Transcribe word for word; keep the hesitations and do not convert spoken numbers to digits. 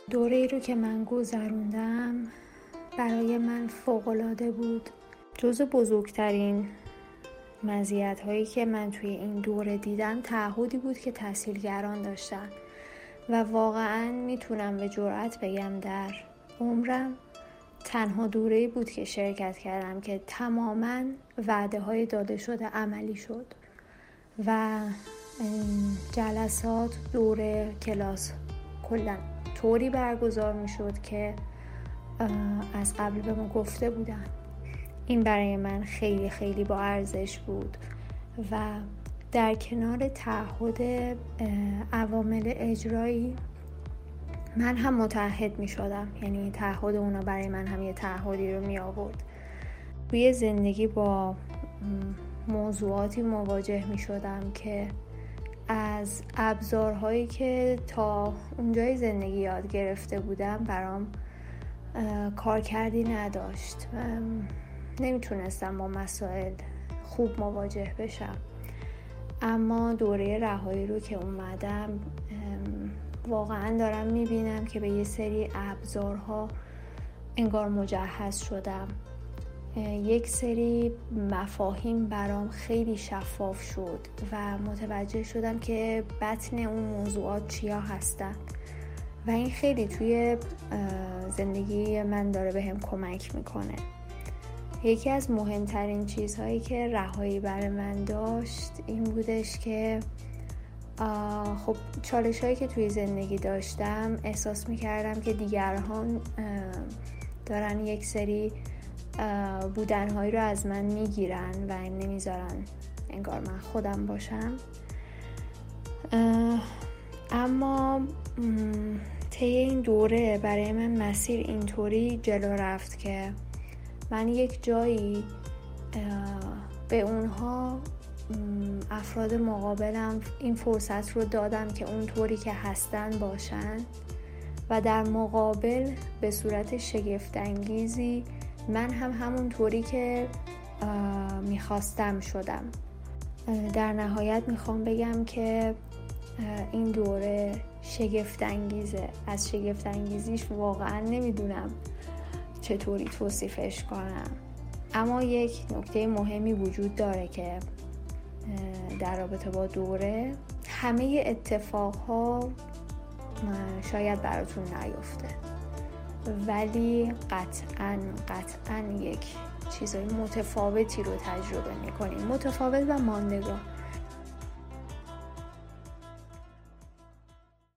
دوره‌ای رو که من گذروندم برای من فوق‌العاده بود. جزو بزرگترین مزیت‌هایی که من توی این دوره دیدم تعهدی بود که تحصیلگران داشتن و واقعاً میتونم به جرئت بگم در عمرم تنها دوره‌ای بود که شرکت کردم که تماماً وعده‌های داده شده عملی شد و جلسات دوره کلاس کلاً طوری برگزار میشد که از قبل به ما گفته بودن. این برای من خیلی خیلی با ارزش بود و در کنار تعهد عوامل اجرایی من هم متعهد می شدم، یعنی تعهد اونا برای من هم یه تعهدی رو می آورد. توی زندگی با موضوعاتی مواجه می شدم که از ابزارهایی که تا اونجای زندگی یاد گرفته بودم برام کارکردی نداشت. نمیتونستم با مسائل خوب مواجه بشم. اما دوره رهایی رو که اومدم واقعا دارم میبینم که به یه سری ابزارها انگار مجهز شدم. یک سری مفاهیم برام خیلی شفاف شد و متوجه شدم که بطن اون موضوعات چیا هستن و این خیلی توی زندگی من داره بهم کمک میکنه. یکی از مهمترین چیزهایی که رهایی برای من داشت این بودش که خب چالش هایی که توی زندگی داشتم احساس میکردم که دیگران دارن یک سری بودنهایی رو از من میگیرن و نمیذارن انگار من خودم باشم. اما طی این دوره برای من مسیر اینطوری جلو رفت که من یک جایی به اونها افراد مقابلم این فرصت رو دادم که اونطوری که هستن باشن و در مقابل به صورت شگفت انگیزی من هم همونطوری که میخواستم شدم. در نهایت میخوام بگم که این دوره شگفت انگیزه. از شگفت انگیزیش واقعا نمیدونم چطوری توصیفش کنم، اما یک نکته مهمی وجود داره که در رابطه با دوره همه اتفاقها شاید براتون نیفته ولی قطعاً قطعاً یک چیزای متفاوتی رو تجربه میکنیم، متفاوت و ماندگار.